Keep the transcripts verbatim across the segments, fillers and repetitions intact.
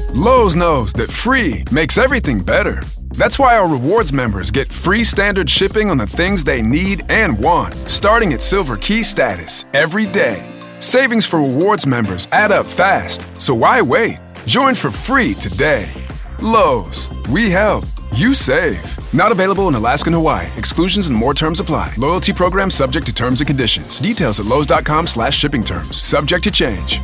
Lowe's knows that free makes everything better. That's why our rewards members get free standard shipping on the things they need and want, starting at Silver Key status every day. Savings for rewards members add up fast, so why wait? Join for free today. Lowe's, we help, you save. Not available in Alaska and Hawaii. Exclusions and more terms apply. Loyalty program subject to terms and conditions. Details at lowes.com slash shipping terms. Subject to change.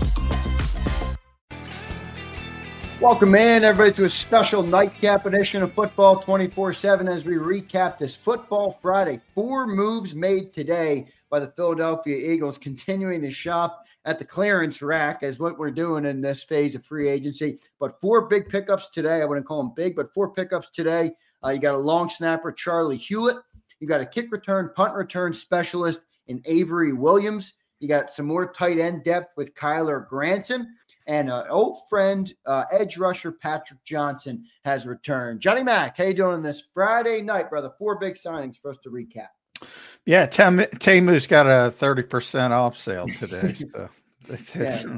Welcome in, everybody, to a special nightcap edition of Football twenty-four seven as we recap this Football Friday. Four moves made today by the Philadelphia Eagles, continuing to shop at the clearance rack as what we're doing in this phase of free agency. But four big pickups today. I wouldn't call them big, but four pickups today. Uh, you got a long snapper, Charlie Hewlett. You got a kick return, punt return specialist in Avery Williams. You got some more tight end depth with Kyler Granson. And an old friend, uh, edge rusher Patrick Johnson has returned. Johnny Mack, how you doing this Friday night, brother? Four big signings for us to recap. Yeah, Tem- Temu's got a thirty percent off sale today. So. yeah.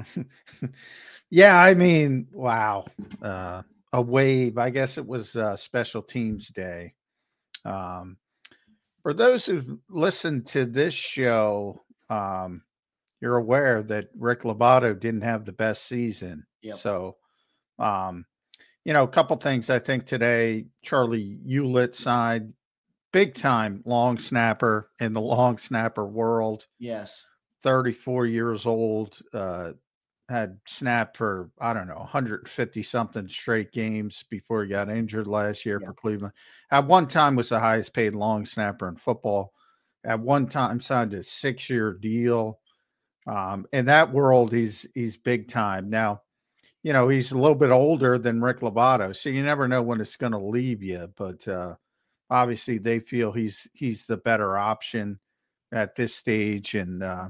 yeah, I mean, wow. Uh, a wave. I guess it was uh, Special Teams Day. Um, for those who listen to this show, um, you're aware that Rick Lovato didn't have the best season. Yep. So, um, you know, a couple things I think today, Charlie Hewlett signed, big time long snapper in the long snapper world. Yes. thirty-four years old, uh, had snapped for, I don't know, one hundred fifty something straight games before he got injured last year Yep. for Cleveland. At one time was the highest paid long snapper in football. At one time signed a six year deal. Um, in that world, he's he's big time. Now, you know, he's a little bit older than Rick Lovato, so you never know when it's going to leave you. But uh, obviously, they feel he's he's the better option at this stage. And uh,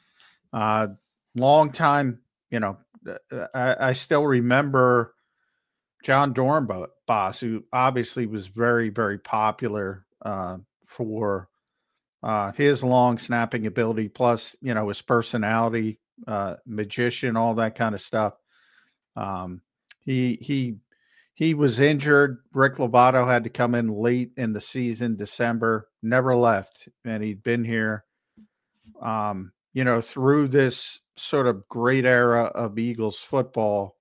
uh, long time, you know, I, I still remember John Dornbos, who obviously was very, very popular uh, for Uh, his long snapping ability, plus, you know, his personality, uh, magician, all that kind of stuff. Um, he, he, he was injured. Rick Lovato had to come in late in the season, December, never left. And he'd been here, um, you know, through this sort of great era of Eagles football,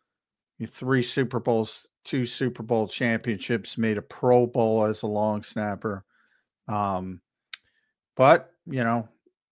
three Super Bowls, two Super Bowl championships, made a Pro Bowl as a long snapper. Um, But, you know,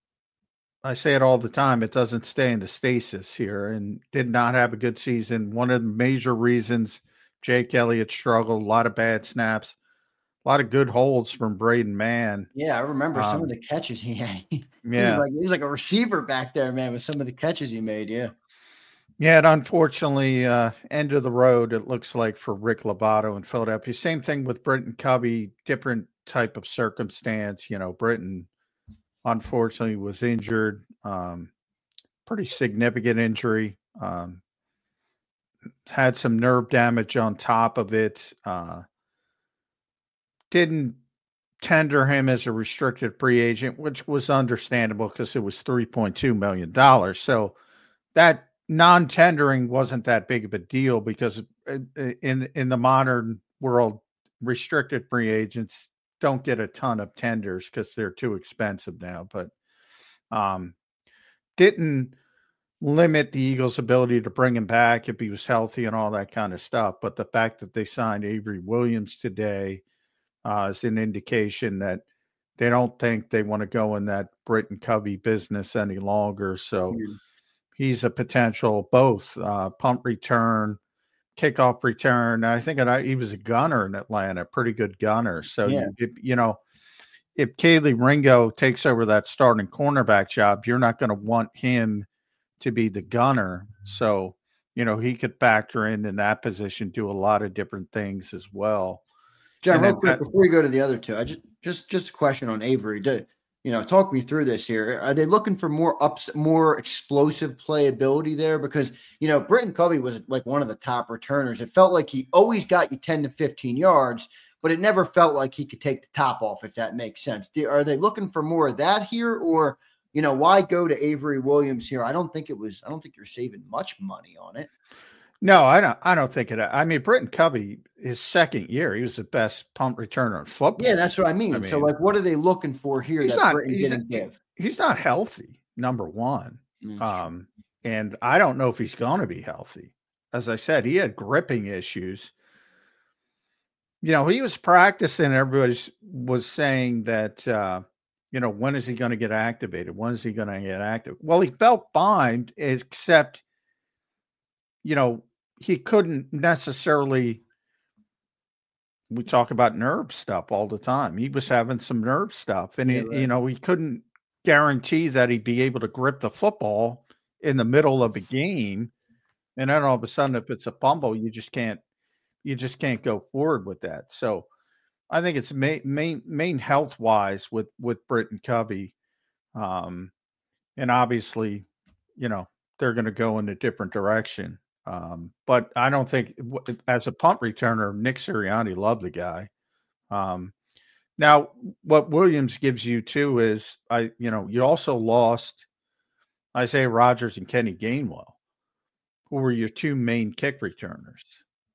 I say it all the time, it doesn't stay in the stasis here, and did not have a good season. One of the major reasons Jake Elliott struggled, a lot of bad snaps, a lot of good holds from Braden Mann. Yeah, I remember um, some of the catches he had. he, yeah. was like, he was like a receiver back there, man, with some of the catches he made, yeah. Yeah, and unfortunately, uh, end of the road, it looks like, for Rick Lovato in Philadelphia. Same thing with Britton Covey, different type of circumstance. You know, Britton, unfortunately, was injured, um, pretty significant injury, um, had some nerve damage on top of it. Uh, didn't tender him as a restricted free agent, which was understandable because it was three point two million dollars. So that non-tendering wasn't that big of a deal because in, in the modern world, restricted free agents don't get a ton of tenders because they're too expensive now, but um, didn't limit the Eagles' ability to bring him back if he was healthy and all that kind of stuff. But the fact that they signed Avery Williams today uh, is an indication that they don't think they want to go in that Britton Covey business any longer. So mm-hmm. he's a potential both uh, punt return, kickoff return. I think he was a gunner in Atlanta, pretty good gunner. So, yeah. if you know, if Kaylee Ringo takes over that starting cornerback job, you're not going to want him to be the gunner. So, you know, he could factor in in that position, do a lot of different things as well. John, real quick, before we go to the other two, I just just just a question on Avery. Did you know, talk me through this here. Are they looking for more ups, more explosive playability there? Because, you know, Britton Covey was like one of the top returners. It felt like he always got you ten to fifteen yards, but it never felt like he could take the top off, if that makes sense. Are they looking for more of that here? Or, you know, why go to Avery Williams here? I don't think it was, I don't think you're saving much money on it. No, I don't. I don't think it. I mean, Britton Covey, his second year, he was the best punt returner in football. Yeah, that's what I mean. I mean so, like, what are they looking for here that not, Britton didn't give? He's not healthy. Number one, mm-hmm. um, and I don't know if he's going to be healthy. As I said, he had gripping issues. You know, he was practicing. Everybody was saying that. Uh, You know, when is he going to get activated? When is he going to get active? Well, he felt fine, except, you know, he couldn't necessarily. We talk about nerve stuff all the time. He was having some nerve stuff, and, yeah, he, right. you know, he couldn't guarantee that he'd be able to grip the football in the middle of a game. And then all of a sudden, if it's a fumble, you just can't, you just can't go forward with that. So, I think it's main main, main health wise with with Britton Covey, um, and obviously, you know, they're going to go in a different direction. Um, but I don't think, as a punt returner, Nick Sirianni loved the guy. Um, now, what Williams gives you too is, I you know, you also lost Isaiah Rodgers and Kenny Gainwell, who were your two main kick returners.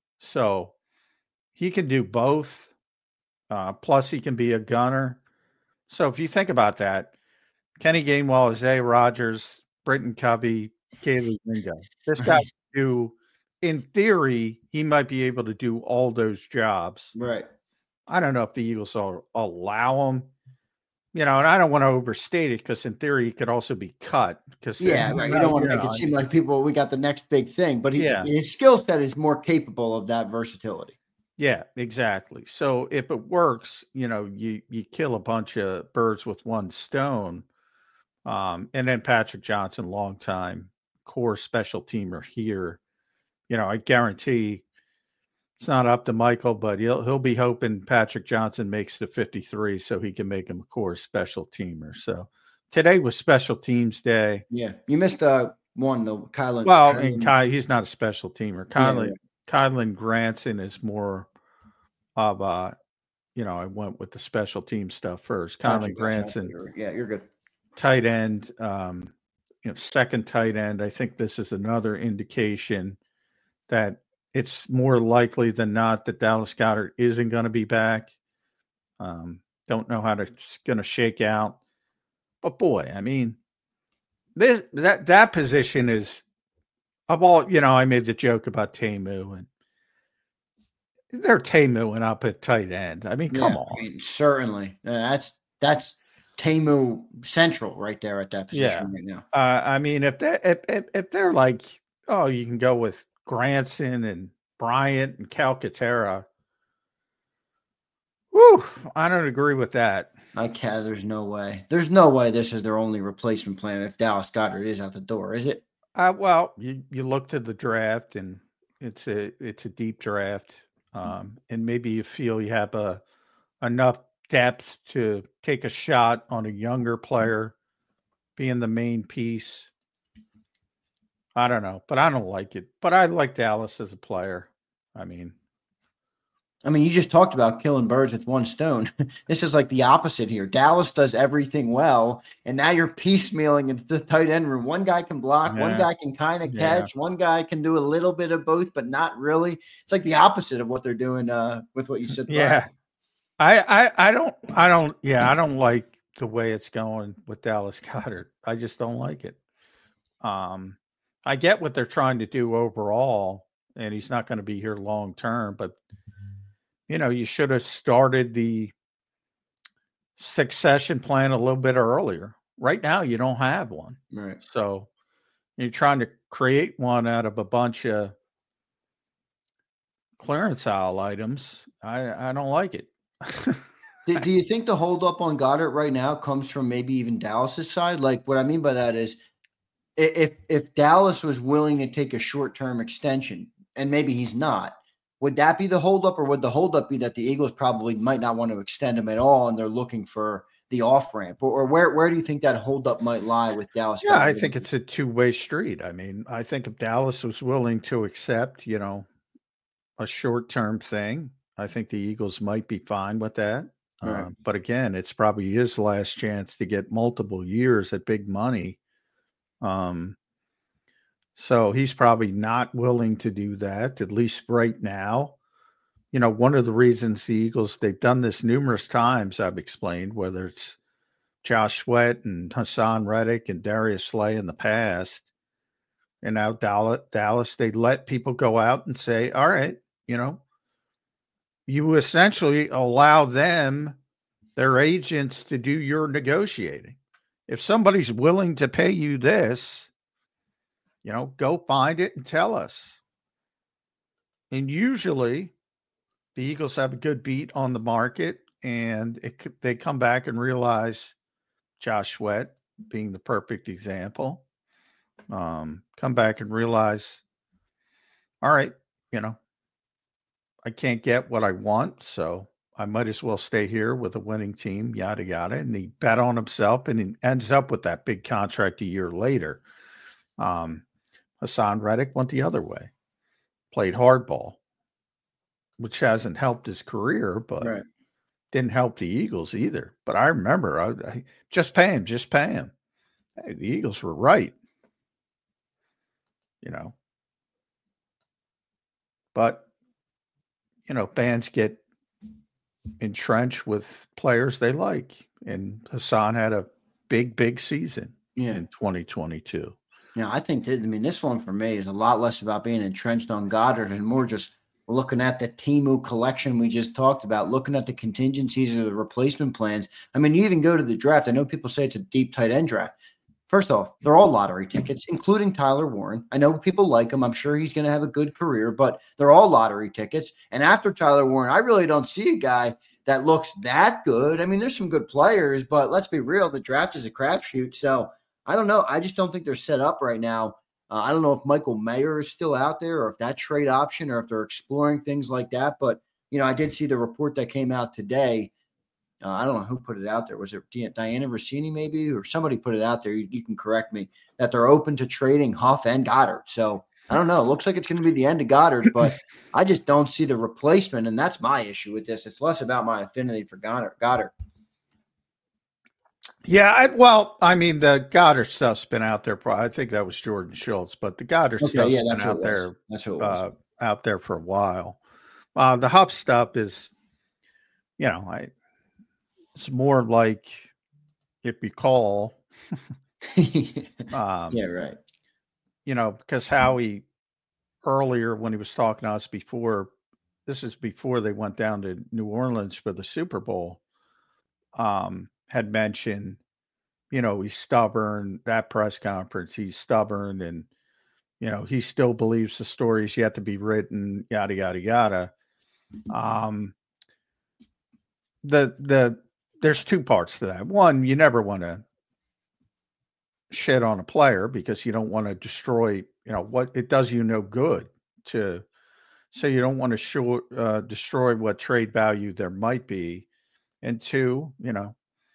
So he can do both. Uh, plus, he can be a gunner. So if you think about that, Kenny Gainwell, Isaiah Rodgers, Britton Covey, Kaylee Ringo, this guy do, in theory, he might be able to do all those jobs. Right. I don't know if the Eagles will allow him. You know, and I don't want to overstate it because in theory he could also be cut. Because yeah, right. You don't want to make know, it seem like people we got the next big thing, but he, yeah. his skill set is more capable of that versatility. Yeah, exactly. So if it works, you know, you you kill a bunch of birds with one stone. Um, and then Patrick Johnson, longtime core special teamer here. You know, I guarantee it's not up to Michael, but he'll he'll be hoping Patrick Johnson makes the fifty-three so he can make him a core special teamer. So today was special teams day. Yeah, you missed uh one though, Kylan. Well, Kylan. and Ky, he's not a special teamer. Kylan. Yeah, yeah. Kylan Granson is more of uh you know, I went with the special team stuff first. Kylan Granson. Yeah, you're good. Tight end, um, you know, second tight end. I think this is another indication that it's more likely than not that Dallas Goedert isn't going to be back. Um, don't know how to, it's going to shake out. But boy, I mean, this that that position is of all, you know, I made the joke about Tamu, and they're Tamuing up at tight end. I mean, come yeah, on. I mean, certainly. Uh, that's that's Tamu central right there at that position yeah. right now. Uh, I mean, if they if, if if they're like, oh, you can go with Granson and Bryant and Calcaterra. Whew, I don't agree with that. I can't. There's no way. There's no way this is their only replacement plan if Dallas Goedert is out the door, is it? Uh, well, you, you look to the draft, and it's a it's a deep draft, um, and maybe you feel you have a enough depth to take a shot on a younger player being the main piece. I don't know, but I don't like it. But I like Dallas as a player. I mean, I mean, you just talked about killing birds with one stone. This is like the opposite here. Dallas does everything well, and now you're piecemealing into the tight end room. One guy can block, yeah. one guy can kind of catch, yeah. one guy can do a little bit of both, but not really. It's like the opposite of what they're doing uh, with what you said. Yeah, I, I, I don't, I don't, yeah, I don't like the way it's going with Dallas Goedert. I just don't like it. Um, I get what they're trying to do overall, and he's not going to be here long term, but you know, you should have started the succession plan a little bit earlier. Right now, you don't have one. Right. So you're trying to create one out of a bunch of clearance aisle items. I, I don't like it. do, do you think the holdup on Goedert right now comes from maybe even Dallas's side? Like, what I mean by that is if if Dallas was willing to take a short-term extension, and maybe he's not, would that be the holdup, or would the holdup be that the Eagles probably might not want to extend him at all, and they're looking for the off ramp? Or, or where where do you think that holdup might lie with Dallas? Yeah, I think it's a two way street. I mean, I think if Dallas was willing to accept, you know, a short term thing, I think the Eagles might be fine with that. Right. Um, but again, it's probably his last chance to get multiple years at big money. Um. So he's probably not willing to do that, at least right now. You know, one of the reasons the Eagles, they've done this numerous times, I've explained, whether it's Josh Sweat and Hassan Reddick and Darius Slay in the past, and now Dallas, Dallas, they let people go out and say, all right, you know, you essentially allow them, their agents, to do your negotiating. If somebody's willing to pay you this, you know, go find it and tell us. And usually the Eagles have a good beat on the market, and it, they come back and realize, Josh Sweat being the perfect example, um, come back and realize, all right, you know, I can't get what I want, so I might as well stay here with a winning team, yada, yada. And he bet on himself, and he ends up with that big contract a year later. Um, Hassan Reddick went the other way, played hardball, which hasn't helped his career, but right. didn't help the Eagles either. But I remember, I, I just pay him, just pay him. Hey, the Eagles were right, you know. But, you know, fans get entrenched with players they like. And Hassan had a big, big season yeah. in twenty twenty-two. Yeah, I think that, I mean, this one for me is a lot less about being entrenched on Goddard and more just looking at the Temu collection we just talked about, looking at the contingencies or the replacement plans. I mean, you even go to the draft. I know people say it's a deep tight end draft. First off, they're all lottery tickets, including Tyler Warren. I know people like him. I'm sure he's going to have a good career, but they're all lottery tickets. And after Tyler Warren, I really don't see a guy that looks that good. I mean, there's some good players, but let's be real. The draft is a crapshoot. So I don't know. I just don't think they're set up right now. Uh, I don't know if Michael Mayer is still out there or if that trade option or if they're exploring things like that. But, you know, I did see the report that came out today. Uh, I don't know who put it out there. Was it Diana Rossini maybe, or somebody put it out there? You, you can correct me, that they're open to trading Huff and Goddard. So I don't know. It looks like it's going to be the end of Goddard, but I just don't see the replacement. And that's my issue with this. It's less about my affinity for Goddard. Goddard. Yeah, I, well, I mean, the Goddard stuff's been out there. I think that was Jordan Schultz, but the Goddard okay, stuff's yeah, been out there, that's who it was. Uh, out there for a while. Uh, the Huff stuff is, you know, I, it's more like, if you call, um, yeah, right. You know, because Howie earlier when he was talking to us before, this is before they went down to New Orleans for the Super Bowl. Um. had mentioned, you know, he's stubborn, that press conference, he's stubborn, and, you know, he still believes the story's yet to be written, yada, yada, yada. Um, the, the, there's two parts to that. One, you never want to shit on a player because you don't want to destroy, you know, what it does you no good to, so you don't want to show, uh, destroy what trade value there might be. And two, you know,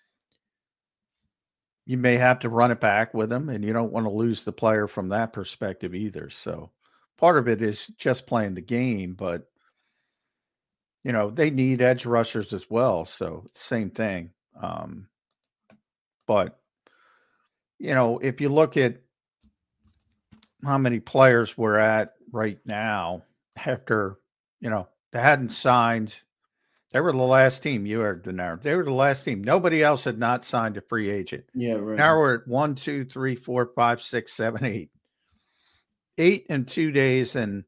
you may have to run it back with them, and you don't want to lose the player from that perspective either. So part of it is just playing the game, but, you know, they need edge rushers as well. So same thing. Um, but, you know, if you look at how many players we're at right now after, you know, they hadn't signed – they were the last team. You heard the narrative. They were the last team. Nobody else had not signed a free agent. Yeah, right. Now we're at one, two, three, four, five, six, seven, eight. Eight in two days and,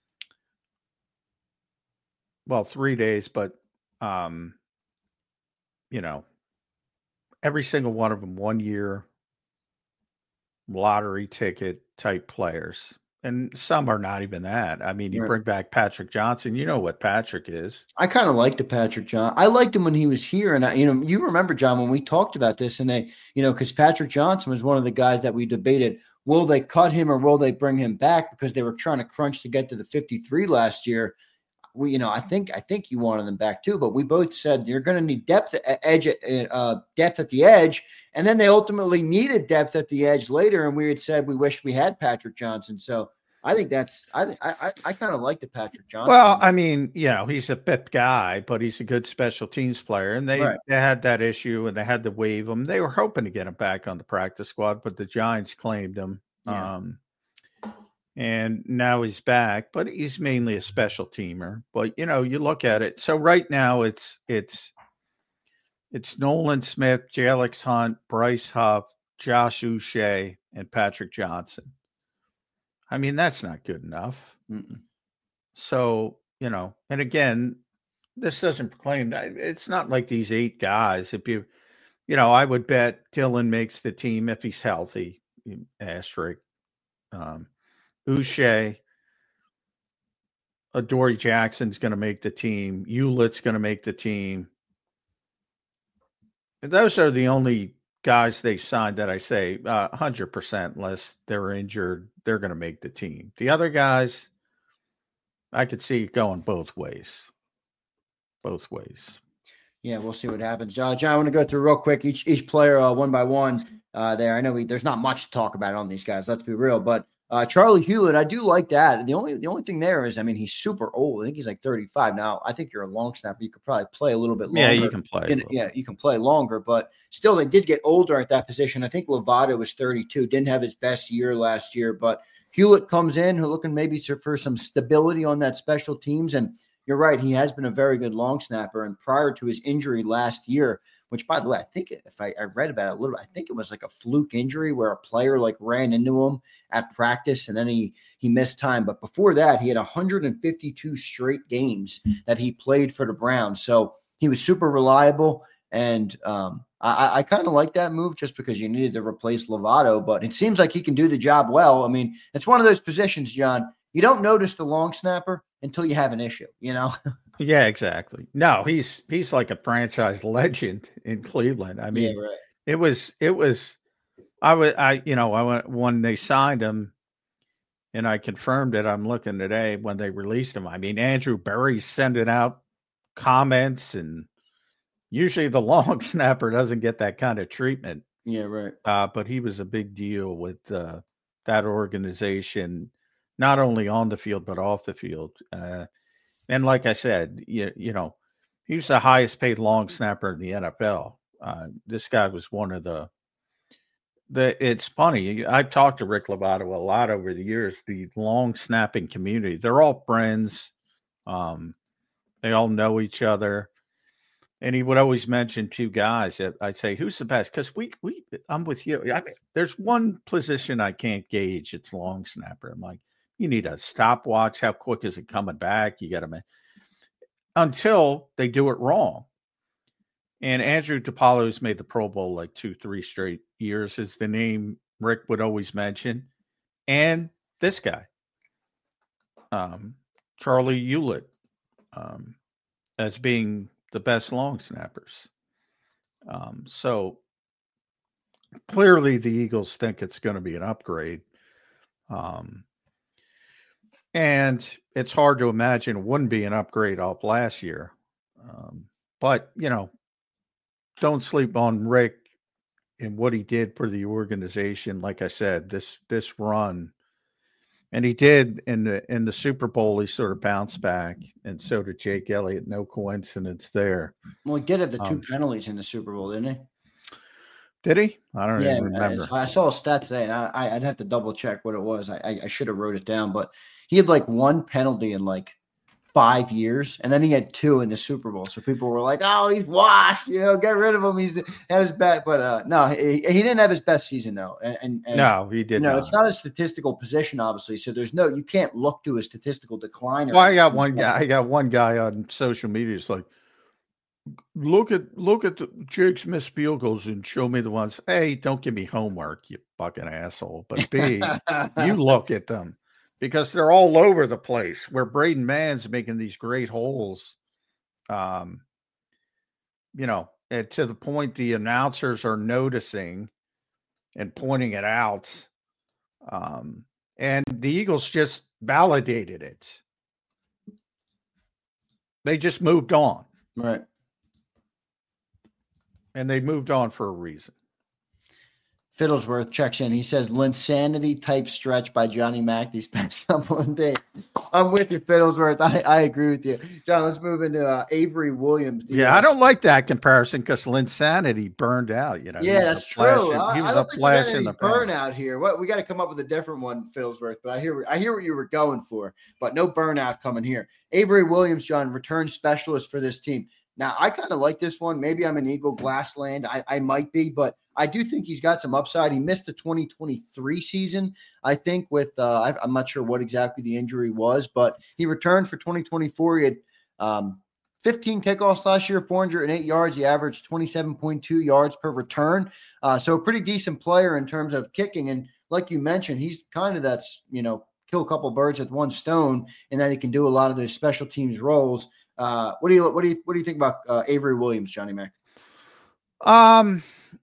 well, three days, but, um, you know, every single one of them one year lottery ticket type players. And some are not even that. I mean, you right. bring back Patrick Johnson. You know what Patrick is. I kind of liked the Patrick John. I liked him when he was here. And, I, you know, you remember, John, when we talked about this and they, you know, because Patrick Johnson was one of the guys that we debated, will they cut him or will they bring him back because they were trying to crunch to get to the fifty-three last year. We, you know, I think I think you wanted them back too, but we both said you're going to need depth at edge, uh, depth at the edge. And then they ultimately needed depth at the edge later. And we had said we wish we had Patrick Johnson. So I think that's I I I kind of like the Patrick Johnson. Well, I mean, you know, he's a B I P guy, but he's a good special teams player, and they, right. they had that issue, and they had to waive him. They were hoping to get him back on the practice squad, but the Giants claimed him. Yeah. Um, and now he's back, but he's mainly a special teamer. But, you know, you look at it. So right now it's it's it's Nolan Smith, Jalix Hunt, Bryce Huff, Josh Uche, and Patrick Johnson. I mean, that's not good enough. Mm-mm. So, you know, and again, this doesn't proclaim that it's not like these eight guys. If you, you know, I would bet Dylan makes the team if he's healthy. Asterisk. Um, Uche, Adoree Jackson's going to make the team. Hewlett's going to make the team. And those are the only guys they signed that I say uh, one hundred percent unless they're injured, they're going to make the team. The other guys, I could see it going both ways. Both ways. Yeah, we'll see what happens. Uh, John, I want to go through real quick each each player uh, one by one uh, there. I know we, there's not much to talk about on these guys, let's be real, but Uh, Charlie Hewlett, I do like that. The only the only thing there is, I mean, he's super old. I think he's like thirty-five now. I think you're a long snapper. You could probably play a little bit longer. Yeah, you can play. In, yeah, you can play longer, but still, they did get older at that position. I think Lovato was thirty-two. Didn't have his best year last year, but Hewlett comes in, who looking maybe for some stability on that special teams. And you're right, he has been a very good long snapper. And prior to his injury last year, which, by the way, I think if I, I read about it a little bit, I think it was like a fluke injury where a player like ran into him at practice and then he he missed time. But before that, he had one hundred fifty-two straight games that he played for the Browns. So he was super reliable. And um, I, I kind of like that move just because you needed to replace Lovato. But it seems like he can do the job well. I mean, it's one of those positions, John, you don't notice the long snapper until you have an issue, you know? Yeah, exactly. No, he's he's like a franchise legend in Cleveland. I mean, yeah, right. it was it was I was I you know I went when they signed him, and I confirmed it. I'm looking today when they released him. I mean, Andrew Berry's sending out comments, and usually the long snapper doesn't get that kind of treatment. Yeah, right. Uh, but he was a big deal with uh, that organization, not only on the field but off the field. Uh, And like I said, you, you know, he was the highest paid long snapper in the N F L. Uh, this guy was one of the, the, it's funny. I've talked to Rick Lovato a lot over the years, the long snapping community. They're all friends. Um, they all know each other. And he would always mention two guys that I'd say, who's the best? Because we, we, I'm with you. I mean, there's one position I can't gauge. It's long snapper. I'm like, you need a stopwatch. How quick is it coming back? You got to, until they do it wrong. And Andrew DePaulo's made the Pro Bowl like two, three straight years is the name Rick would always mention. And this guy, um, Charlie Hewlett, um, as being the best long snappers. Um, so clearly the Eagles think it's going to be an upgrade. Um, And it's hard to imagine it wouldn't be an upgrade off last year. Um, but, you know, don't sleep on Rick and what he did for the organization. Like I said, this this run, and he did in the in the Super Bowl, he sort of bounced back, and so did Jake Elliott. No coincidence there. Well, he did have the two um, penalties in the Super Bowl, didn't he? Did he? I don't yeah, even remember. I saw a stat today, and I, I'd have to double check what it was. I, I should have wrote it down, but he had like one penalty in like five years, and then he had two in the Super Bowl. So people were like, "Oh, he's washed. You know, get rid of him. He's at his best." But uh, no, he, he didn't have his best season though. And, and, and no, he did. You know, not. It's not a statistical position, obviously. So there's no, you can't look to a statistical decline. Well, I got one guy. I got one guy on social media. It's like, look at look at the Jake's missed field goals and show me the ones. A, don't give me homework, you fucking asshole. But B, you look at them. Because they're all over the place where Braden Mann's making these great holes. Um, you know, and to the point the announcers are noticing and pointing it out. Um, and the Eagles just validated it. They just moved on. Right. And they moved on for a reason. Fiddlesworth checks in. He says, Linsanity type stretch by Johnny Mack these past couple of days. I'm with you, Fiddlesworth. I, I agree with you. John, let's move into uh, Avery Williams. Yeah, I don't like that comparison because Linsanity burned out. You know, yeah, that's true. In, I, he was I don't a think flash any in the burnout here. What we got to come up with a different one, Fiddlesworth. But I hear I hear what you were going for, but no burnout coming here. Avery Williams, John, return specialist for this team. Now, I kind of like this one. Maybe I'm an Eagle Glassland. I, I might be, but I do think he's got some upside. He missed the twenty twenty-three season, I think, with uh, – I'm not sure what exactly the injury was, but he returned for twenty twenty-four. He had um, fifteen kickoffs last year, four hundred eight yards. He averaged twenty-seven point two yards per return. Uh, so a pretty decent player in terms of kicking. And like you mentioned, he's kind of that's, you know, kill a couple birds with one stone, and then he can do a lot of those special teams roles. Uh, what do you what do you what do you think about uh, Avery Williams, Johnny Mac? Um,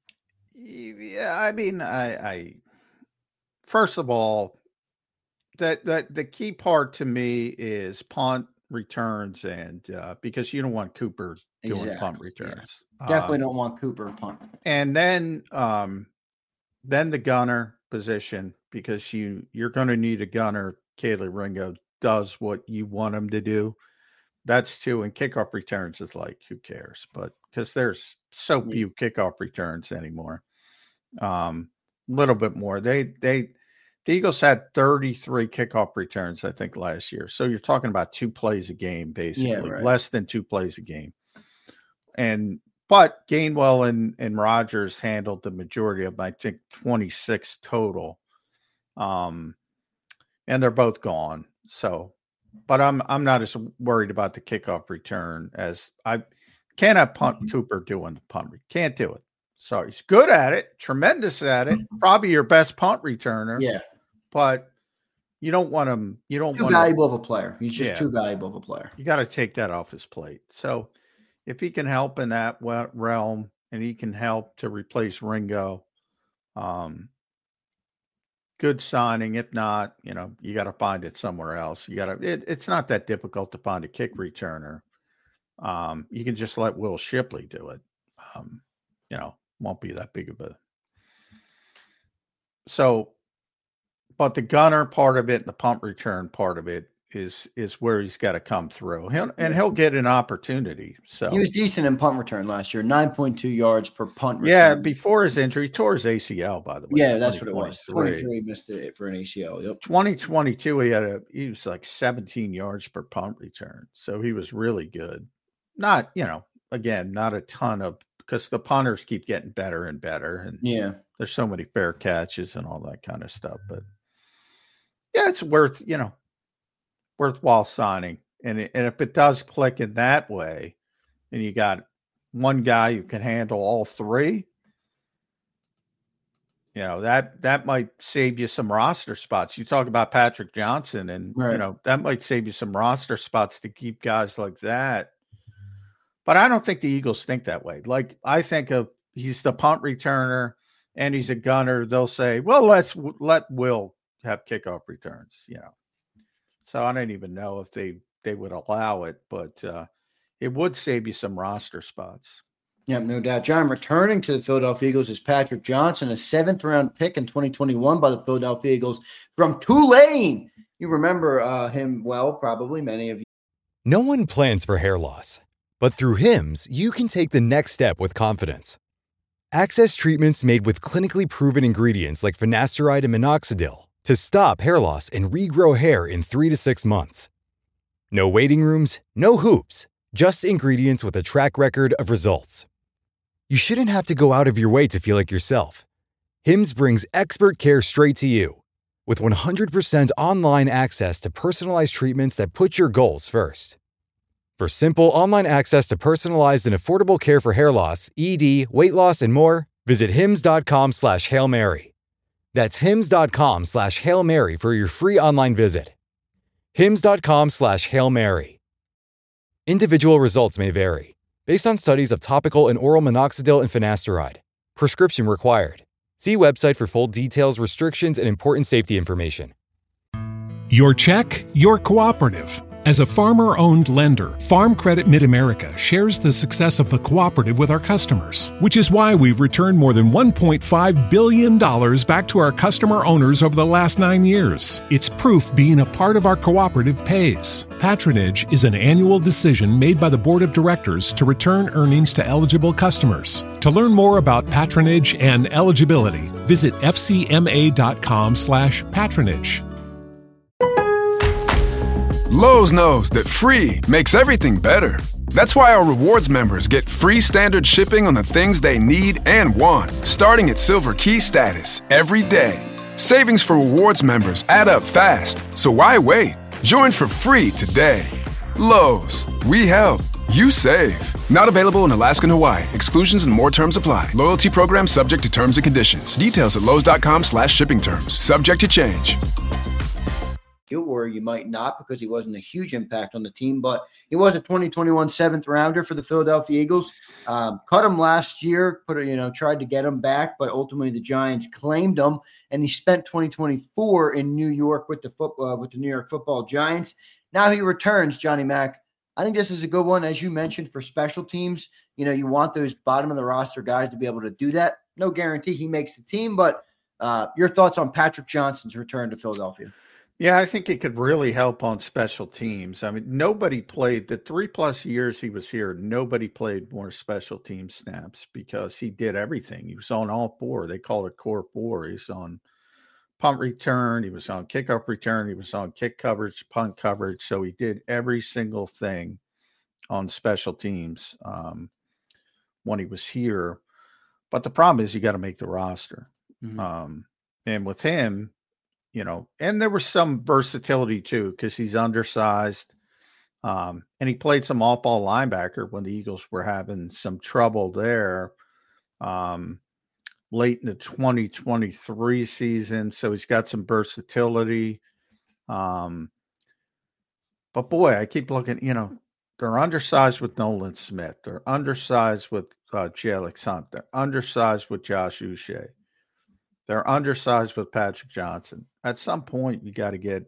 yeah, I mean, I, I first of all, that that the key part to me is punt returns, and uh, because you don't want Cooper doing exactly. punt returns, yeah. definitely um, don't want Cooper punt. And then, um, then the gunner position, because you you're going to need a gunner. Kelee Ringo does what you want him to do. That's two, and kickoff returns is like, who cares? But because there's so few kickoff returns anymore, um, a little bit more. They they the Eagles had thirty-three kickoff returns, I think, last year. So you're talking about two plays a game, basically, yeah, right. less than two plays a game. And but Gainwell and and Rodgers handled the majority of them, I think, twenty-six total. Um, and they're both gone. So. But I'm I'm not as worried about the kickoff return as I cannot punt mm-hmm. Cooper doing the punt. Can't do it. So he's good at it, tremendous at it, probably your best punt returner. Yeah. But you don't want him. You don't too want valuable him, of a player. He's just yeah, too valuable of a player. You got to take that off his plate. So if he can help in that realm and he can help to replace Ringo, um, good signing. If not, you know, you got to find it somewhere else. You got to, it, it's not that difficult to find a kick returner. Um, you can just let Will Shipley do it. Um, you know, won't be that big of a, so, but the gunner part of it, the punt return part of it is, is where he's got to come through. He'll, and he'll get an opportunity. So he was decent in punt return last year, nine point two yards per punt return. Yeah, before his injury, he tore his A C L, by the way. Yeah, that's what it was. twenty-three missed it for an A C L. Yep. twenty twenty-two, he had a he was like seventeen yards per punt return. So he was really good. Not, you know, again, not a ton of, because the punters keep getting better and better. And yeah, there's so many fair catches and all that kind of stuff. But yeah, it's worth, you know, worthwhile signing. And, it, and if it does click in that way, and you got one guy who can handle all three, you know, that, that might save you some roster spots. You talk about Patrick Johnson and, right. you know, that might save you some roster spots to keep guys like that. But I don't think the Eagles think that way. Like, I think of, he's the punt returner and he's a gunner. They'll say, well, let's let Will have kickoff returns, you know. So I don't even know if they, they would allow it, but uh, it would save you some roster spots. Yeah, no doubt. John, returning to the Philadelphia Eagles is Patrick Johnson, a seventh round pick in twenty twenty-one by the Philadelphia Eagles from Tulane. You remember uh, him well, probably many of you. No one plans for hair loss, but through Hims, you can take the next step with confidence. Access treatments made with clinically proven ingredients like finasteride and minoxidil to stop hair loss and regrow hair in three to six months. No waiting rooms, no hoops, just ingredients with a track record of results. You shouldn't have to go out of your way to feel like yourself. Hims brings expert care straight to you. With one hundred percent online access to personalized treatments that put your goals first. For simple online access to personalized and affordable care for hair loss, E D, weight loss, and more, visit hims.com slash Hail Mary. That's hims.com slash Hail Mary for your free online visit. hims.com slash Hail Mary. Individual results may vary, based on studies of topical and oral minoxidil and finasteride. Prescription required. See website for full details, restrictions, and important safety information. Your check, your cooperative. As a farmer-owned lender, Farm Credit Mid-America shares the success of the cooperative with our customers, which is why we've returned more than one point five billion dollars back to our customer owners over the last nine years. It's proof being a part of our cooperative pays. Patronage is an annual decision made by the Board of Directors to return earnings to eligible customers. To learn more about patronage and eligibility, visit f c m a dot com slash patronage. Lowe's knows that free makes everything better. That's why our rewards members get free standard shipping on the things they need and want, starting at Silver Key status every day. Savings for rewards members add up fast, so why wait? Join for free today. Lowe's, we help, you save. Not available in Alaska and Hawaii. Exclusions and more terms apply. Loyalty program subject to terms and conditions. Details at lowes.com slash shipping terms. Subject to change. Or you might not, because he wasn't a huge impact on the team, but he was a twenty twenty-one seventh rounder for the Philadelphia Eagles. Um, cut him last year, put a, you know, tried to get him back, but ultimately the Giants claimed him, and he spent twenty twenty-four in New York with the football uh, with the New York Football Giants. Now he returns, Johnny Mack. I think this is a good one, as you mentioned, for special teams. You know, you want those bottom of the roster guys to be able to do that. No guarantee he makes the team, but uh, your thoughts on Patrick Johnson's return to Philadelphia? Yeah, I think it could really help on special teams. I mean, nobody played the three plus years he was here. Nobody played more special team snaps because he did everything. He was on all four. They called it core four. He's on punt return. He was on kickoff return. He was on kick coverage, punt coverage. So he did every single thing on special teams um, when he was here. But the problem is you got to make the roster. Mm-hmm. Um, and with him, you know, and there was some versatility too, because he's undersized. Um, and he played some off-ball linebacker when the Eagles were having some trouble there um, late in the twenty twenty-three season. So he's got some versatility. Um, but boy, I keep looking, you know, they're undersized with Nolan Smith. They're undersized with uh, Jalen Hunt. They're undersized with Josh Uche. They're undersized with Patrick Johnson. At some point, you got to get,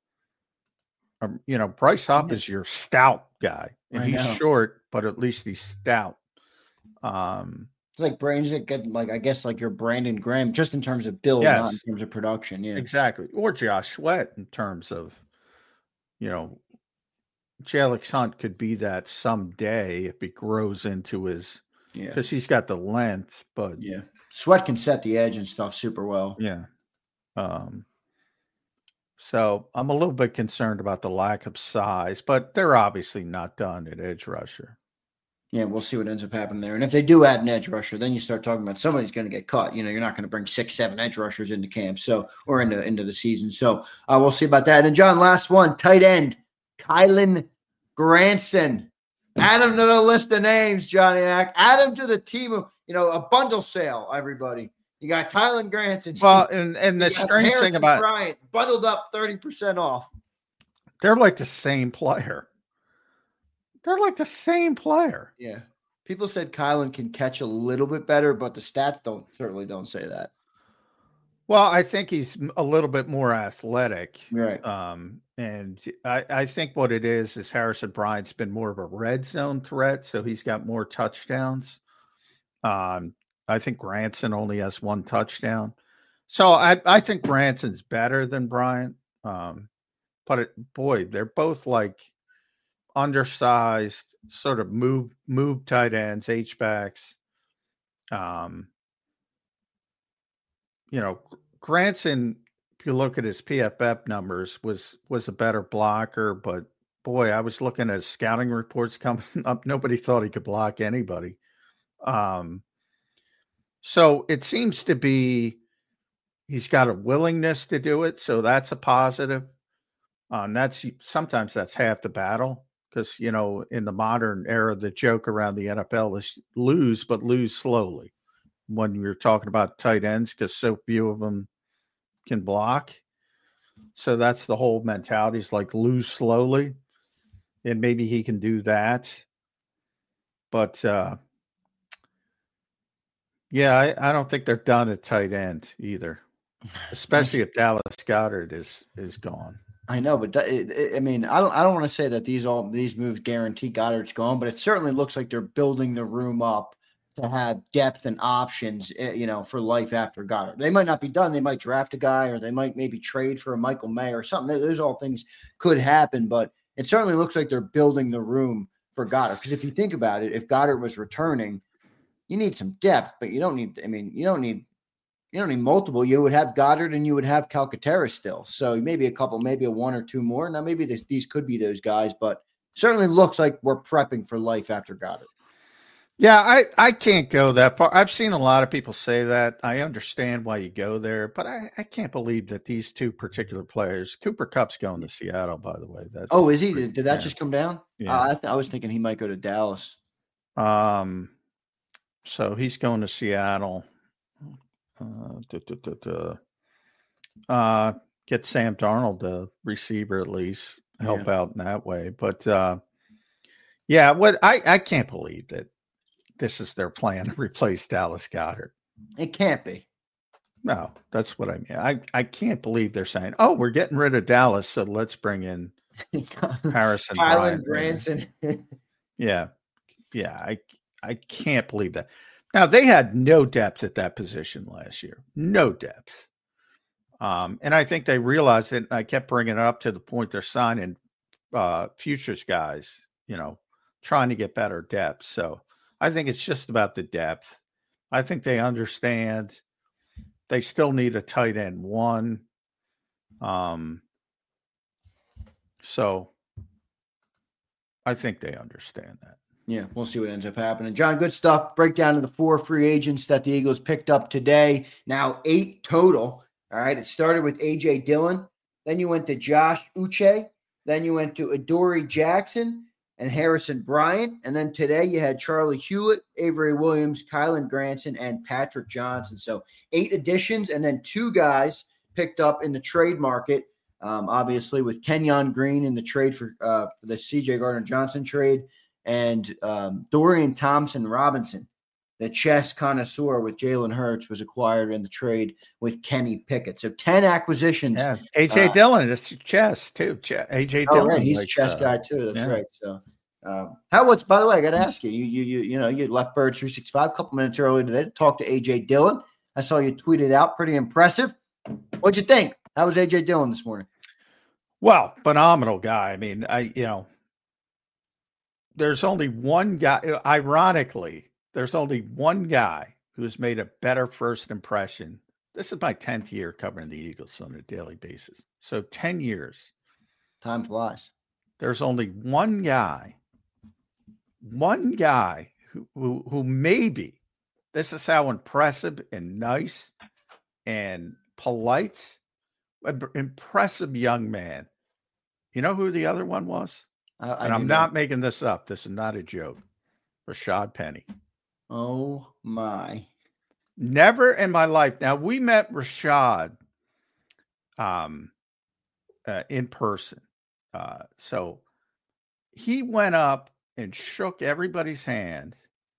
um, you know, Bryce Huff is your stout guy, and I he's know. short, but at least he's stout. Um, it's like brains that get like I guess like your Brandon Graham, just in terms of build, yes, not in terms of production. Yeah, exactly. Or Josh Sweat in terms of, you know, Jalen Hunt could be that someday if he grows into his, yeah, because he's got the length, but yeah. Sweat can set the edge and stuff super well. Yeah. Um, so I'm a little bit concerned about the lack of size, but they're obviously not done at edge rusher. Yeah, we'll see what ends up happening there. And if they do add an edge rusher, then you start talking about somebody's going to get cut. You know, you're not going to bring six, seven edge rushers into camp, so or into into the season. So uh, we'll see about that. And then John, last one, tight end, Kylen Granson. Add him to the list of names, Johnny Mack. Add him to the team of, you know, a bundle sale, everybody. You got Kylen Granson. Well, and, and the strange thing about Bryant, bundled up thirty percent off. They're like the same player. They're like the same player. Yeah. People said Kylen can catch a little bit better, but the stats don't certainly don't say that. Well, I think he's a little bit more athletic. Right. Um, and I, I think what it is is Harrison Bryant's been more of a red zone threat, so he's got more touchdowns. Um, I think Granson only has one touchdown. So I, I think Granson's better than Bryant. Um, but it, boy, they're both like undersized, sort of move move tight ends, H-backs. Um, you know, Granson, if you look at his P F F numbers, was was a better blocker, but boy, I was looking at scouting reports coming up. Nobody thought he could block anybody. Um, so it seems to be he's got a willingness to do it, so that's a positive. Um, that's sometimes that's half the battle, because you know in the modern era, the joke around the N F L is lose, but lose slowly. When you're talking about tight ends, because so few of them can block. So that's the whole mentality, is like lose slowly. And maybe he can do that. But uh, yeah, I, I don't think they're done at tight end either, especially if Dallas Goedert is is gone. I know, but that, it, it, I mean, I don't I don't want to say that these all these moves guarantee Goddard's gone, but it certainly looks like they're building the room up to have depth and options, you know, for life after Goddard. They might not be done. They might draft a guy, or they might maybe trade for a Michael Mayer or something. Those all things could happen, but it certainly looks like they're building the room for Goddard. Because if you think about it, if Goddard was returning, you need some depth, but you don't need. I mean, you don't need. You don't need multiple. You would have Goddard and you would have Calcaterra still. So maybe a couple, maybe a one or two more. Now maybe this, these could be those guys, but certainly looks like we're prepping for life after Goddard. Yeah, I, I can't go that far. I've seen a lot of people say that. I understand why you go there, but I, I can't believe that these two particular players, Cooper Kupp's going to Seattle, by the way. That's oh, is he? Did, did that yeah. just come down? Yeah. Uh, I, th- I was thinking he might go to Dallas. Um, so he's going to Seattle. Uh, duh, duh, duh, duh. uh, get Sam Darnold, the receiver, at least help yeah. out in that way. But uh, yeah, what I, I can't believe that this is their plan to replace Dallas Goedert. It can't be. No, that's what I mean. I, I can't believe they're saying, oh, we're getting rid of Dallas, so let's bring in Harrison Kylan Granson. yeah. Yeah. I, I can't believe that. Now, they had no depth at that position last year. No depth. Um, and I think they realized it. I kept bringing it up to the point they're signing uh, futures guys, you know, trying to get better depth. So I think it's just about the depth. I think they understand they still need a tight end one. Um, so I think they understand that. Yeah, we'll see what ends up happening. John, good stuff. Breakdown of the four free agents that the Eagles picked up today. Now eight total. All right, it started with A J Dillon. Then you went to Josh Uche. Then you went to Adoree Jackson and Harrison Bryant. And then today you had Charlie Hewlett, Avery Williams, Kylan Granson, and Patrick Johnson. So eight additions, and then two guys picked up in the trade market. Um, obviously with Kenyon Green in the trade for, uh, for the C J Gardner-Johnson trade. And um, Dorian Thompson Robinson, the chess connoisseur with Jalen Hurts, was acquired in the trade with Kenny Pickett. So ten acquisitions. Yeah, A J uh, Dillon, it's chess too. Ch- A J oh, Dillon, right. He's like, a chess uh, guy too. That's yeah. right. So, um, how what's by the way, I got to ask you. You you you you know you left Bird three sixty-five a couple minutes earlier today to talk to A J Dillon. I saw you tweet it out. Pretty impressive. What'd you think? How was A J Dillon this morning? Well, phenomenal guy. I mean, I you know. There's only one guy, ironically, there's only one guy who's made a better first impression. This is my tenth year covering the Eagles on a daily basis. So ten years. Time flies. There's only one guy, one guy who, who, who maybe, this is how impressive and nice and polite, impressive young man. You know who the other one was? I, I and I'm know. not making this up. This is not a joke. Rashad Penny. Oh, my. Never in my life. Now, we met Rashad um, uh, in person. Uh, so he went up and shook everybody's hand.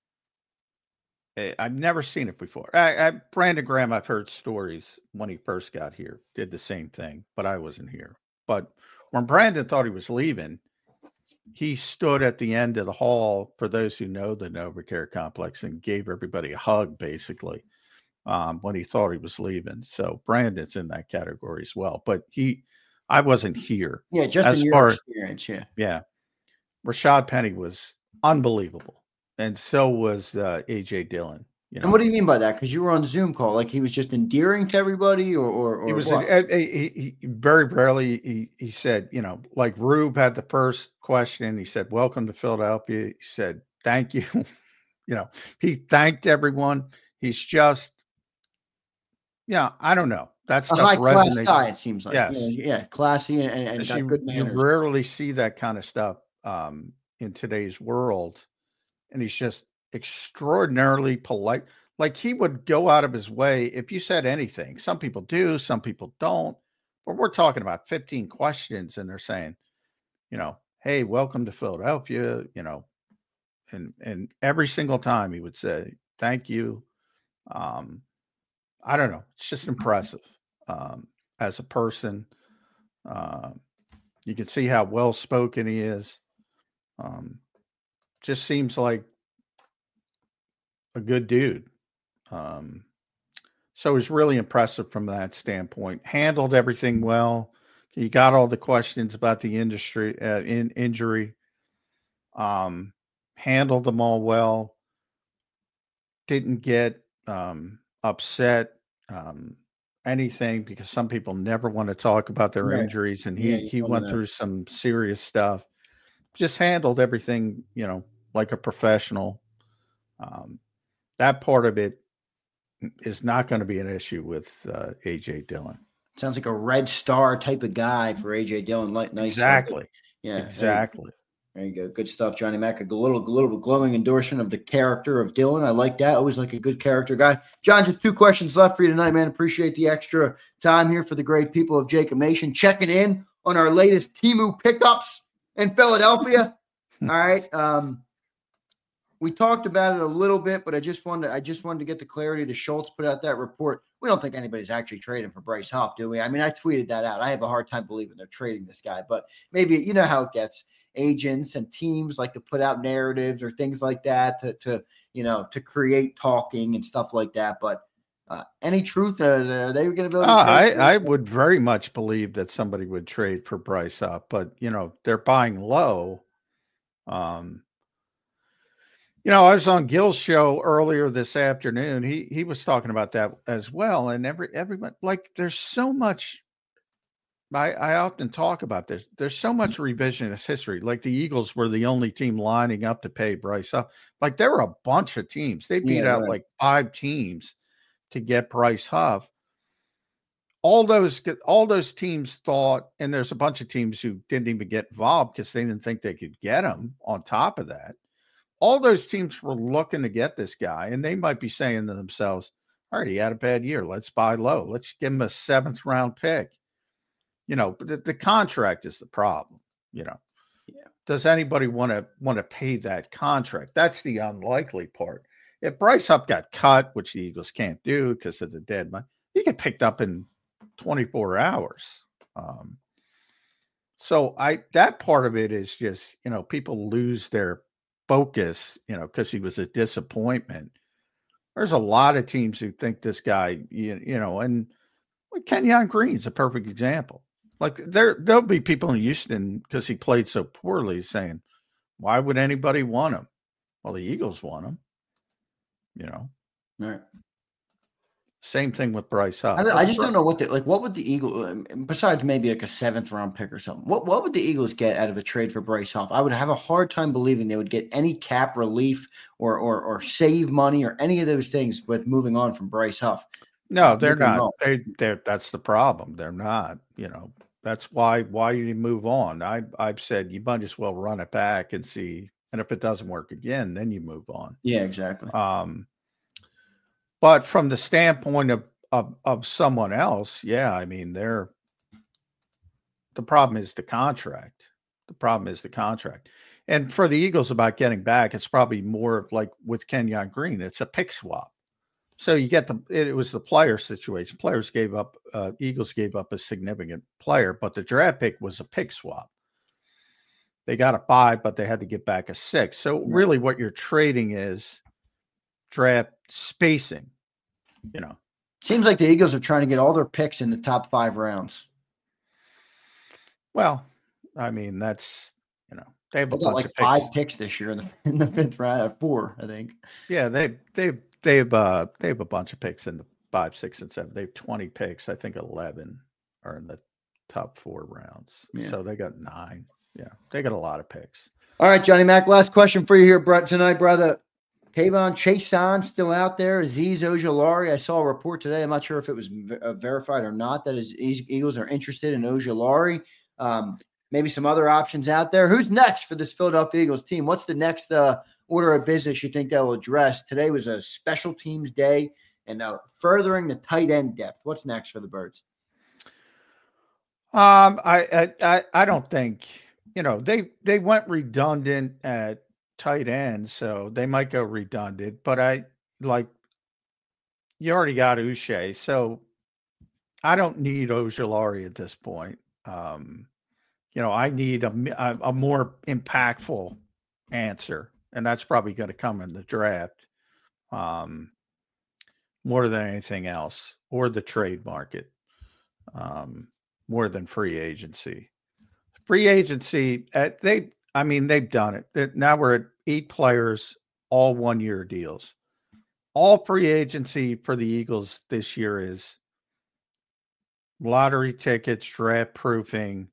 I've never seen it before. I, I, Brandon Graham, I've heard stories when he first got here, did the same thing, but I wasn't here. But when Brandon thought he was leaving, he stood at the end of the hall, for those who know the NovaCare complex, and gave everybody a hug, basically, um, when he thought he was leaving. So Brandon's in that category as well. But he, I wasn't here. Yeah, just as in your far, experience, yeah. Yeah. Rashad Penny was unbelievable. And so was uh, A J Dillon. You know? And what do you mean by that? Because you were on Zoom call, like he was just endearing to everybody, or or, or he was what? An, he, he, very rarely he, he said, you know, like Rube had the first question. He said, "Welcome to Philadelphia." He said, "Thank you." You know, he thanked everyone. He's just, yeah, I don't know. That's a high class guy. It seems like, yes, you know, yeah, classy and, and, and got you, good manners. You rarely see that kind of stuff um, in today's world, and he's just extraordinarily polite. Like, he would go out of his way if you said anything. Some people do, some people don't. But we're talking about fifteen questions, and they're saying, you know, "Hey, welcome to Philadelphia," you know, and and every single time he would say, "Thank you." Um, I don't know. It's just impressive um, as a person. Uh, You can see how well spoken he is. Um, just seems like a good dude. Um, so he's really impressive from that standpoint. Handled everything well. You got all the questions about the industry uh, in injury. Um, handled them all well. Didn't get um, upset. Um, anything because some people never want to talk about their Right. injuries, and Yeah, he you he told me went that. through some serious stuff. Just handled everything, you know, like a professional. Um, that part of it is not going to be an issue with uh, A J Dillon. Sounds like a red star type of guy for A J Dillon. Like nice, Exactly. Uh, yeah, Exactly. There you go. Good stuff, Johnny Mac. A little, little glowing endorsement of the character of Dillon. I like that. Always like a good character guy. John, just two questions left for you tonight, man. Appreciate the extra time here for the great people of Jacob Nation. Checking in on our latest Temu pickups in Philadelphia. All right. Um, we talked about it a little bit, but I just wanted I just wanted to get the clarity. The Schultz put out that report. We don't think anybody's actually trading for Bryce Huff, do we? I mean, I tweeted that out. I have a hard time believing they're trading this guy, but maybe you know how it gets. Agents and teams like to put out narratives or things like that to, to you know, to create talking and stuff like that. But uh, any truth, uh, are they going to be able to uh, trade I, I would very much believe that somebody would trade for Bryce Huff, but, you know, they're buying low. Um, you know, I was on Gil's show earlier this afternoon. He he was talking about that as well. And every everyone, like, there's so much. I, I often talk about this. There's so much revisionist history. Like the Eagles were the only team lining up to pay Bryce Huff. Like there were a bunch of teams. They beat Yeah, out right. like five teams to get Bryce Huff. All those all those teams thought, and there's a bunch of teams who didn't even get involved because they didn't think they could get him. On top of that, all those teams were looking to get this guy, and they might be saying to themselves, "All right, he had a bad year. Let's buy low. Let's give him a seventh round pick." You know, but the, the contract is the problem. You know, Yeah. Does anybody want to want to pay that contract? That's the unlikely part. If Bryce Huff got cut, which the Eagles can't do because of the dead money, he get picked up in twenty-four hours. Um, so I that part of it is just, you know, people lose their focus, you know, because he was a disappointment. There's a lot of teams who think this guy, you, you know, and well, Kenyon Green's a perfect example. Like there, there'll be people in Houston because he played so poorly saying, why would anybody want him? Well, the Eagles want him, you know. All right. Same thing with Bryce Huff. I, I just don't know what the like. What would the Eagles, besides maybe like a seventh round pick or something? What what would the Eagles get out of a trade for Bryce Huff? I would have a hard time believing they would get any cap relief or or or save money or any of those things with moving on from Bryce Huff. No, they're Moving not. on. They they're that's the problem. They're not. You know, that's why why you move on. I I've said you might as well run it back and see, and if it doesn't work again, then you move on. Yeah, exactly. Um, but from the standpoint of Of, of someone else, yeah, I mean, they're the problem is the contract. The problem is the contract. And for the Eagles about getting back, it's probably more like with Kenyon Green. It's a pick swap. So you get the it was the player situation. Players gave up, uh, Eagles gave up a significant player, but the draft pick was a pick swap. They got a five, but they had to get back a six. So really what you're trading is draft spacing, you know. Seems like the Eagles are trying to get all their picks in the top five rounds. Well, I mean, that's, you know, they have They a got bunch like of picks. five picks this year in the, in the fifth round, four, I think. Yeah, they they they've uh they have a bunch of picks in the five, six, and seven. They have twenty picks. I think eleven are in the top four rounds. Yeah. So they got nine. Yeah, they got a lot of picks. All right, Johnny Mac, last question for you here, Brett, tonight, brother. Kayvon Chason still out there. Azeez Ojulari. I saw a report today. I'm not sure if it was uh, verified or not that his Eagles are interested in Ojulari. Um, maybe some other options out there. Who's next for this Philadelphia Eagles team? What's the next uh, order of business you think they'll address? Today was a special teams day and uh, furthering the tight end depth. What's next for the Birds? Um, I I I don't think, you know, they they went redundant at tight end, so they might go redundant, but I like you already got Uche, so I don't need Ojulari at this point. Um, you know, I need a, a, a more impactful answer, and that's probably going to come in the draft um, more than anything else, or the trade market um, more than free agency. Free agency, uh, they, I mean, they've done it. They're, now we're at eight players, all one-year deals. All free agency for the Eagles this year is lottery tickets, draft proofing,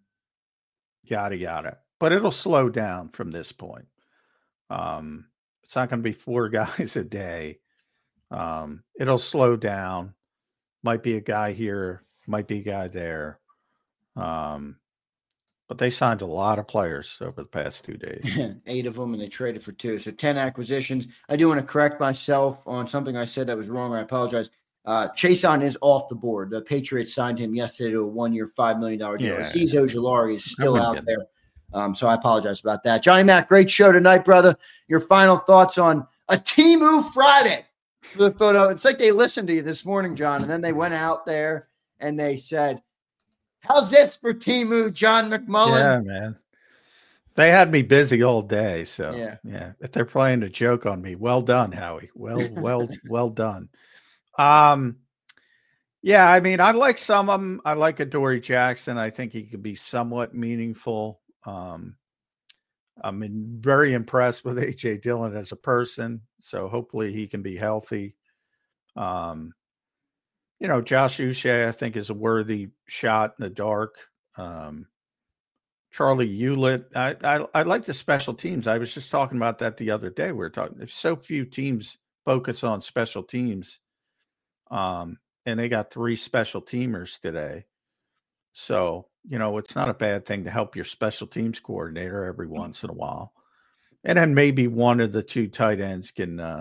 yada, yada. But it'll slow down from this point. Um, it's not going to be four guys a day. Um, it'll slow down. Might be a guy here, might be a guy there. Um, but they signed a lot of players over the past two days. Eight of them, and they traded for two. So ten acquisitions. I do want to correct myself on something I said that was wrong. I apologize. Uh, Chason is off the board. The Patriots signed him yesterday to a one-year, five million dollars deal. Yeah. Azeez Ojulari is still out there. Um, so I apologize about that. Johnny Mac, great show tonight, brother. Your final thoughts on a Temu Friday for the photo. It's like they listened to you this morning, John, and then they went out there and they said, how's this for Temu, John McMullen? Yeah, man. They had me busy all day. So, yeah. yeah. If they're playing a joke on me, well done, Howie. Well, well, well done. Um, yeah, I mean, I like some of them. I like Adoree Jackson. I think he could be somewhat meaningful. Um, I'm in, very impressed with A J Dillon as a person. So hopefully he can be healthy. Um, you know, Josh Uche, I think, is a worthy shot in the dark. Um, Charlie Hewlett. I, I I like the special teams. I was just talking about that the other day. We were talking. There's so few teams focus on special teams, um, and they got three special teamers today. So you know, it's not a bad thing to help your special teams coordinator every once in a while, and then maybe one of the two tight ends can uh,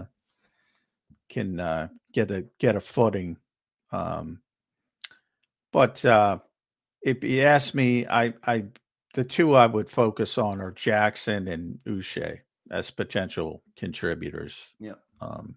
can uh, get a get a footing. Um, but uh, if you ask me, I, I, the two I would focus on are Jackson and Uche as potential contributors. Yeah. Um,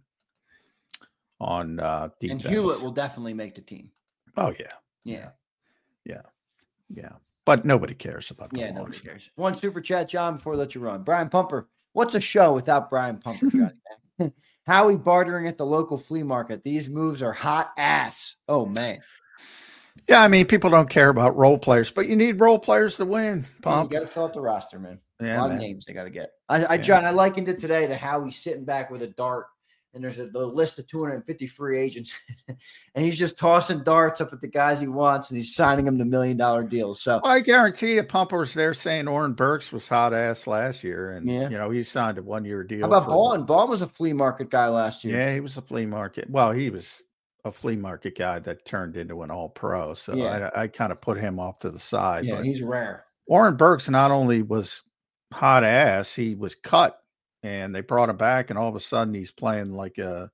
on uh, defense. And Hewlett will definitely make the team. Oh yeah. Yeah. Yeah. Yeah. But nobody cares about the Yeah, Longs. nobody cares. One super chat, John, before I let you run. Brian Pumper, what's a show without Brian Pumper, Johnny? Howie bartering at the local flea market. These moves are hot ass. Oh, man. Yeah, I mean, people don't care about role players, but you need role players to win. Pump. Yeah, you got to fill out the roster, man. Yeah, a lot man. of names they got to get. I, I Yeah. John, I likened it today to Howie sitting back with a dart, and there's a the list of two hundred fifty free agents, and he's just tossing darts up at the guys he wants, and he's signing them to million dollar deals. So Well, I guarantee you, Pumper was there saying Oren Burks was hot ass last year, and Yeah. you know he signed a one year deal. how about for- Vaughn? Vaughn was a flea market guy last year. Yeah, he was a flea market. Well, he was a flea market guy that turned into an all pro. So Yeah. I, I kind of put him off to the side. Yeah, but he's rare. Oren Burks not only was hot ass, he was cut, and they brought him back, and all of a sudden he's playing like a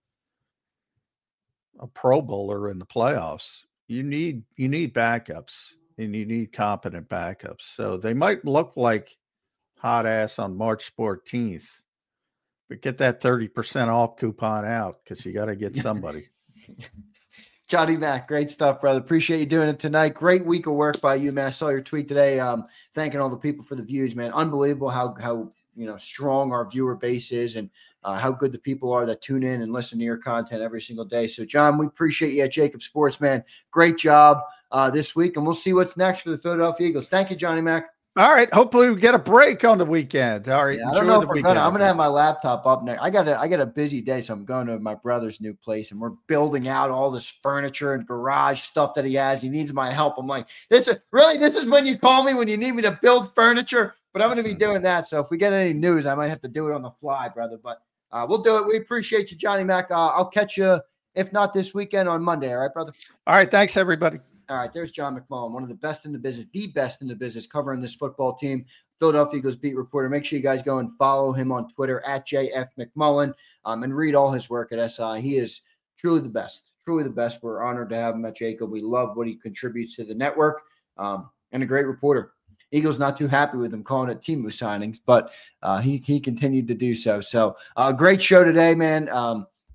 a Pro Bowler in the playoffs. You need you need backups, and you need competent backups. So they might look like hot ass on March fourteenth, but get that thirty percent off coupon out because you got to get somebody. Johnny Mac, great stuff, brother. Appreciate you doing it tonight. Great week of work by you, man. I saw your tweet today, um, thanking all the people for the views, man. Unbelievable how how you know strong our viewer base is, and uh, how good the people are that tune in and listen to your content every single day. So, John, we appreciate you at Jacob Sports, man. Great job uh, this week, and we'll see what's next for the Philadelphia Eagles. Thank you, Johnny Mac. All right. Hopefully we get a break on the weekend. All right. Yeah, I don't enjoy know the if we're weekend. gonna. I'm gonna have my laptop up next. I got a I got a busy day, so I'm going to my brother's new place, and we're building out all this furniture and garage stuff that he has. He needs my help. I'm like, this is really this is when you call me when you need me to build furniture. But I'm gonna be doing that. So if we get any news, I might have to do it on the fly, brother. But uh, we'll do it. We appreciate you, Johnny Mac. Uh, I'll catch you if not this weekend on Monday. All right, brother. All right. Thanks, everybody. All right, there's John McMullen, one of the best in the business, the best in the business, covering this football team. Philadelphia Eagles beat reporter. Make sure you guys go and follow him on Twitter at J F McMullen, um, and read all his work at S I. He is truly the best, truly the best. We're honored to have him at Jacob. We love what he contributes to the network, um, and a great reporter. Eagles not too happy with him calling it Temu signings, but uh, he he continued to do so. So uh, great show today, man. Um,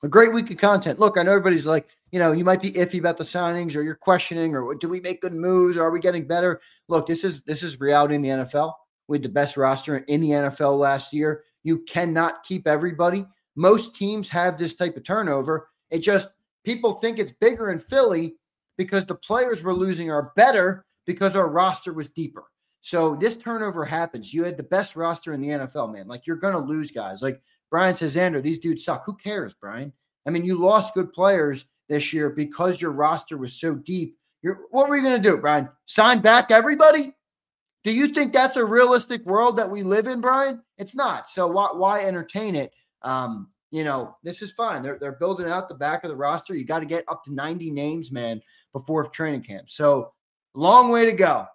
A great week of content. Look, I know everybody's like, you know, you might be iffy about the signings, or you're questioning, or do we make good moves? Or are we getting better? Look, this is this is reality in the N F L. We had the best roster in the N F L last year. You cannot keep everybody. Most teams have this type of turnover. It just, people think it's bigger in Philly because the players we're losing are better because our roster was deeper. So this turnover happens. You had the best roster in the N F L, man. Like, you're going to lose guys. Like Brian says, Xander, these dudes suck. Who cares, Brian? I mean, you lost good players this year because your roster was so deep. You're, what were you going to do, Brian? Sign back everybody? Do you think that's a realistic world that we live in, Brian? It's not. So why, why entertain it? Um, you know, this is fine. They're, they're building out the back of the roster. You got to get up to ninety names, man, before training camp. So long way to go.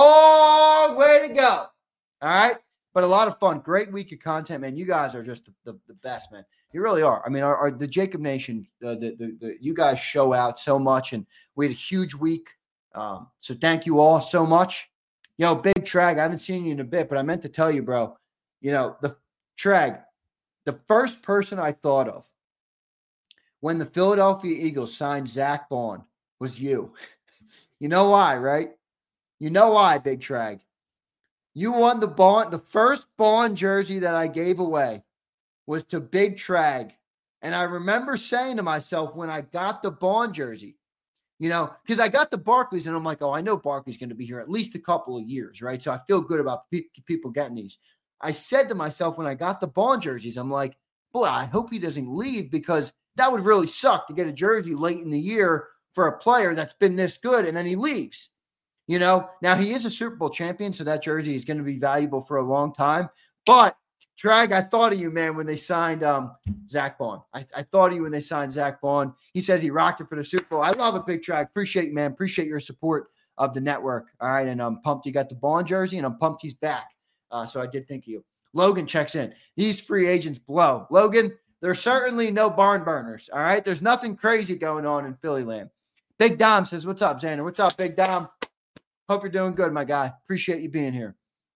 Long way to go. All right. But a lot of fun. Great week of content, man. You guys are just the, the, the best, man. You really are. I mean, our, our the Jacob Nation, uh, the, the, the, you guys show out so much, and we had a huge week. Um, so thank you all so much. Yo, Big Trag, I haven't seen you in a bit, but I meant to tell you, bro, you know, the Trag, the first person I thought of when the Philadelphia Eagles signed Zach Bond was you. You know why, right? You know why, Big Trag. You won the Bond, the first Bond jersey that I gave away was to Big Trag. And I remember saying to myself when I got the Bond jersey, you know, because I got the Barclays and I'm like, oh, I know Barclays going to be here at least a couple of years, right? So I feel good about pe- people getting these. I said to myself when I got the Bond jerseys, I'm like, boy, I hope he doesn't leave, because that would really suck to get a jersey late in the year for a player that's been this good and then he leaves. You know, now he is a Super Bowl champion, so that jersey is going to be valuable for a long time. But Trag, I thought of you, man, when they signed um, Zach Bond. I, I thought of you when they signed Zach Bond. He says he rocked it for the Super Bowl. I love it, Big Trag. Appreciate you, man. Appreciate your support of the network. All right, and I'm pumped you got the Bond jersey, and I'm pumped he's back. Uh, so I did think of you. Logan checks in. These free agents blow. Logan, there's certainly no barn burners, all right? There's nothing crazy going on in Philly land. Big Dom says, what's up, Xander? What's up, Big Dom? Hope you're doing good, my guy. Appreciate you being here.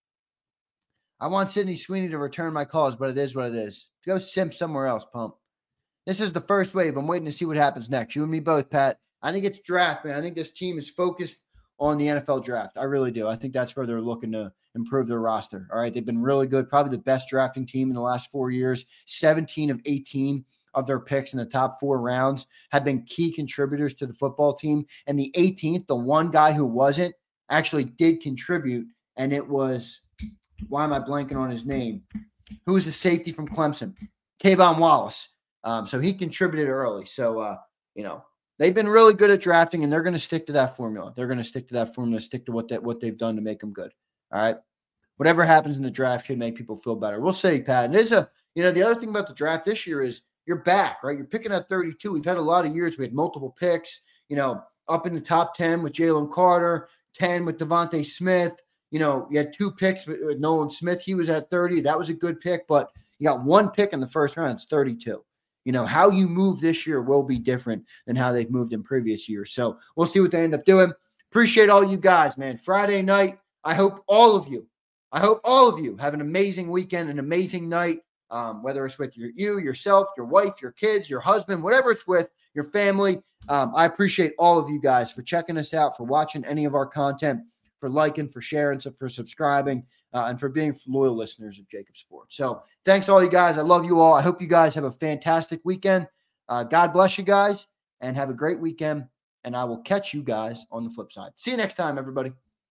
I want Sydney Sweeney to return my calls, but it is what it is. Go simp somewhere else, pump. This is the first wave. I'm waiting to see what happens next. You and me both, Pat. I think it's draft, man. I think this team is focused on the N F L draft. I really do. I think that's where they're looking to improve their roster. All right. They've been really good. Probably the best drafting team in the last four years. seventeen of eighteen of their picks in the top four rounds have been key contributors to the football team. And the eighteenth, the one guy who wasn't, actually did contribute. And it was, why am I blanking on his name? Who was the safety from Clemson? Kayvon Wallace. Um, so he contributed early. So, uh, you know, they've been really good at drafting, and they're going to stick to that formula. They're going to stick to that formula, stick to what that what they've done to make them good. All right. Whatever happens in the draft should make people feel better. We'll see, Pat. And there's a, you know, the other thing about the draft this year is you're back, right? You're picking at thirty-two. We've had a lot of years. We had multiple picks, you know, up in the top ten with Jalen Carter, ten with Devontae Smith. You know, you had two picks with, with Nolan Smith. He was at thirty. That was a good pick, but you got one pick in the first round. It's thirty-two. You know, how you move this year will be different than how they've moved in previous years. So we'll see what they end up doing. Appreciate all you guys, man. Friday night, I hope all of you, I hope all of you have an amazing weekend, an amazing night, um, whether it's with your, you, yourself, your wife, your kids, your husband, whatever it's with, your family. Um, I appreciate all of you guys for checking us out, for watching any of our content, for liking, for sharing, so for subscribing, uh, and for being loyal listeners of Jacob Sports. So thanks all you guys. I love you all. I hope you guys have a fantastic weekend. Uh, God bless you guys, and have a great weekend. And I will catch you guys on the flip side. See you next time, everybody.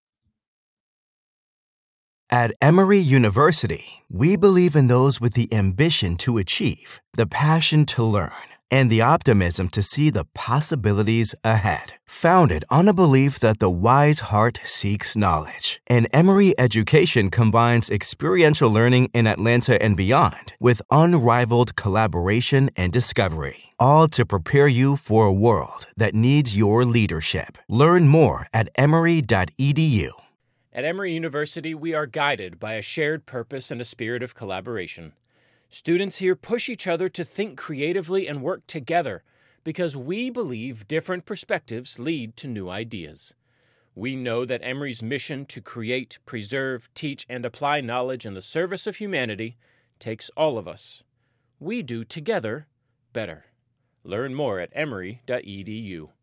At Emory University, we believe in those with the ambition to achieve, the passion to learn, and the optimism to see the possibilities ahead. Founded on a belief that the wise heart seeks knowledge, and Emory education combines experiential learning in Atlanta and beyond with unrivaled collaboration and discovery, all to prepare you for a world that needs your leadership. Learn more at emory dot e d u. At Emory University, we are guided by a shared purpose and a spirit of collaboration. Students here push each other to think creatively and work together because we believe different perspectives lead to new ideas. We know that Emory's mission to create, preserve, teach, and apply knowledge in the service of humanity takes all of us. We do together better. Learn more at emory dot e d u.